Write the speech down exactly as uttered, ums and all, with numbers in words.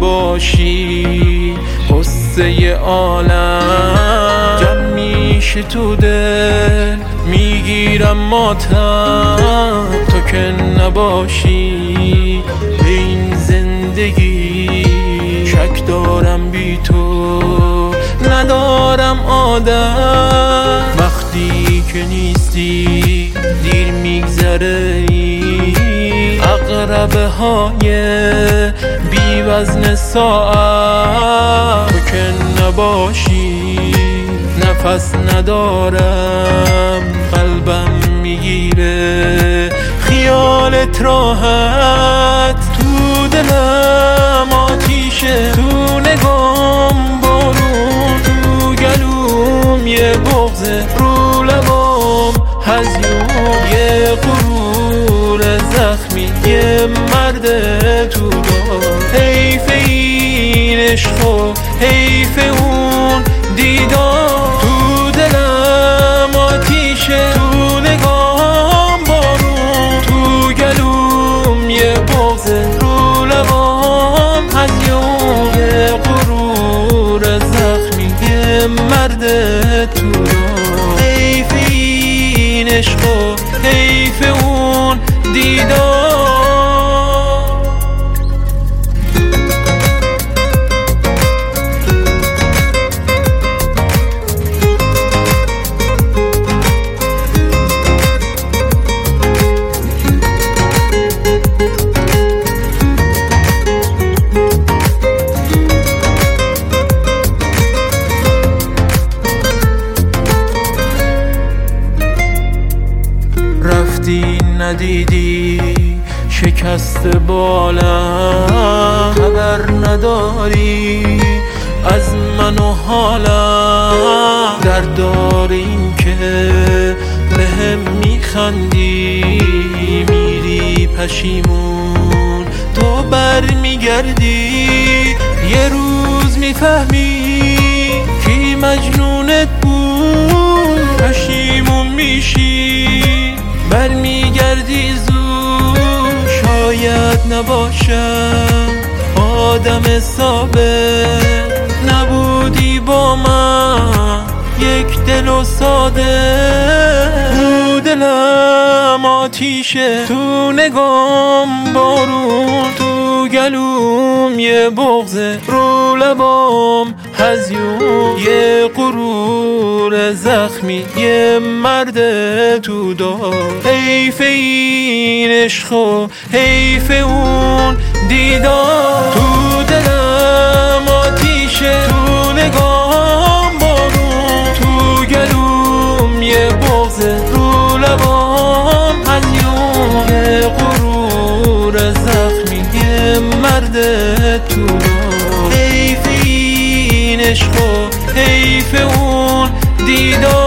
نباشی قصه عالم جمع میشه تو دل، میگیرم ماتم تو که نباشی به این زندگی. شک دارم بی تو ندارم آدم، وقتی که نیستی دیر میگذره عقربه های بی وزن ساعت تو که نباشی نفس ندارم، قلبم میگیره خیالت راحت. تو دلم آتیشه، تو نگام بارون، تو گلوم یه بغضه، رو لبام هزیون یه غرور زخمی، یه مرد تو دار. حیف این عشق و حیف اون دیدار. تو دلم آتیشه، تو نگام بارون، تو گلوم یه بغضه، رو لبام هزیون یه غرور زخمی، یه مرد تو دار. حیف این عشق و حیف اون دیدار. رفتی ندیدی شکست بالم، خبر نداری از من و حالم. دردار این که بهم میخندی میری پشیمون، تو بر میگردی یه روز میفهمی کی مجنونت بود. پشیمون میشی بر میگردی زود، شاید نباشم آدم ثابت، نبودی با من یک دل و ساده. تو دلم آتیشه، تو نگام بارون، تو گلوم یه بغضه، رو لبام هزیون یه غرور زخمی، یه مرد تو دار. حیف این عشق و حیف اون دیدار. تو دلم آتیشه، تو نگام بارون، تو گلوم یه بغضه، رو لبام هزیون یه غرور زخمی، یه مرد تو دار. حیف این عشق و حیف اون دیدار.